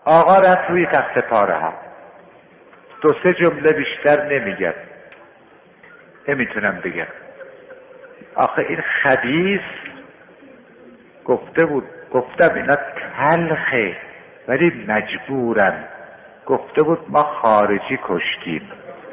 آقا رفت روی تخت پاره ها، 2-3 جمله بیشتر نمیگم، نمیتونم بگم. آخه این خبیث گفتم اینا تلخه ولی مجبورن. گفته بود ما خارجی کشتیم.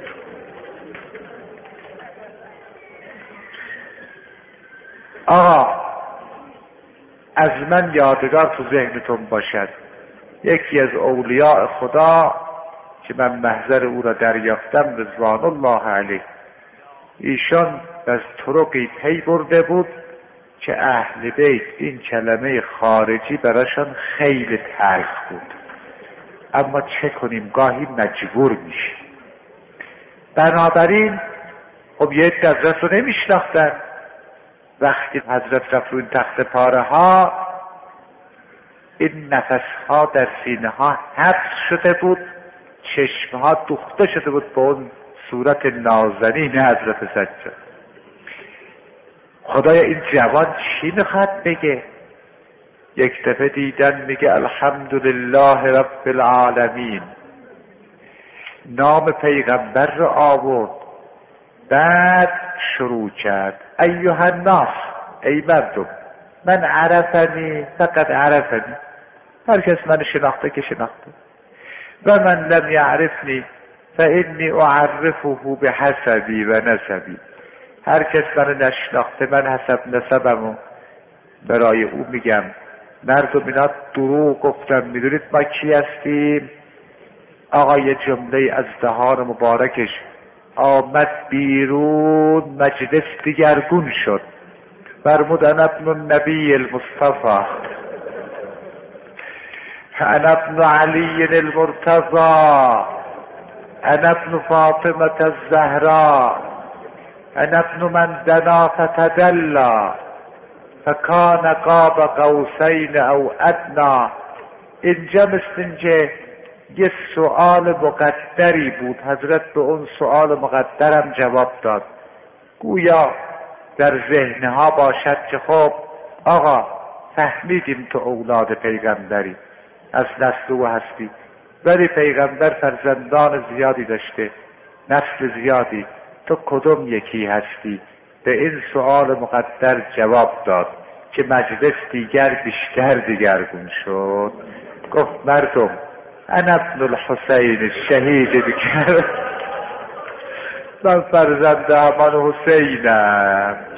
آقا از من یادگار تو ذهنتون باشد، یکی از اولیاء خدا که من محضر او را دریافتم رضوان الله علیه، ایشان از طرقی پی برده بود که اهل بیت این کلمه خارجی براشان خیلی تلخ بود، اما چه کنیم گاهی مجبور میشیم. بنابراین خب یه حضرت رو نمیشناختن. وقتی حضرت رفت رو این تخت پاره ها، این نفس ها در سینه ها حبس شده بود، چشم ها دوخته شده بود به اون صورت نازنین حضرت سجاد. خدایا این جوان چی میخواد بگه؟ یک دفعه دیدن میگه الحمدلله رب العالمین، نام پیغمبر رو آورد، بعد شروع کرد ایها الناس، ای مردم، من عرفنی فقط عرفنی، هر کس من شناخته که شناخته، و من لم یعرفنی فانی اعرفه بحسبی و نسبی، هر کس من نشناخته من حسب نسبمو برای او میگم. مردم اینا دروغ گفتن. میدونید ما کی هستیم؟ آقا یه جمله از دهان مبارکش آمد بیرون، مجلس دیگرگون شد، فرمود انا ابن النبی المصطفى، انا ابن علی المرتضى، انا ابن فاطمة الزهراء، انا ابن من دنا فتدلى فکان قاب قوسین او ادنا. اینجا مثل اینکه یه سؤال مقدری بود، حضرت به اون سؤال مقدرم جواب داد. گویا در ذهنها باشد که خب آقا فهمیدیم تو اولاد پیغمبری، از نسل او هستی، ولی پیغمبر فرزندان زیادی داشته، نسل زیادی، تو کدوم یکی هستی؟ به این سؤال مقدر جواب داد که مجلس دیگر بیشتر دیگرگون شد. گفت مردم انا ابن الحسین الشهید دیگر، من فرزند همان حسینم.